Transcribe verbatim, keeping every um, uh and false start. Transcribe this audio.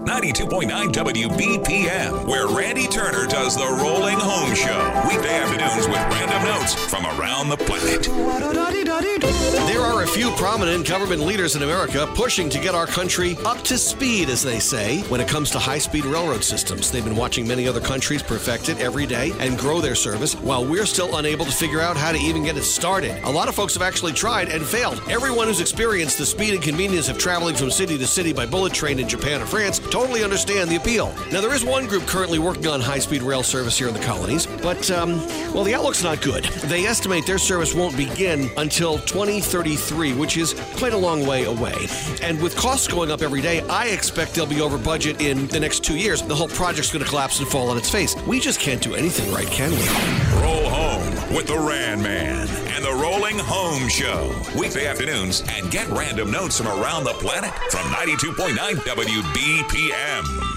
ninety-two point nine W B P M, where Randy Turner does the Rolling Home Show. Weekday afternoons with random notes from around the planet. There are a few prominent government leaders in America pushing to get our country up to speed, as they say, when it comes to high-speed railroad systems. They've been watching many other countries perfect it every day and grow their service, while we're still unable to figure out how to even get it started. A lot of folks have actually tried and failed. Everyone who's experienced the speed and convenience of traveling from city to city by bullet train in Japan or France totally understand the appeal. Now, there is one group currently working on high-speed rail service here in the colonies, but, um, well, the outlook's not good. They estimate their service won't begin until twenty thirty-three, which is quite a long way away. And with costs going up every day, I expect they'll be over budget in the next two years. The whole project's going to collapse and fall on its face. We just can't do anything right, can we? Roll home with the Ran Man and the Rolling Home Show. Weekday afternoons, and get random notes from around the planet from ninety-two point nine W B P M.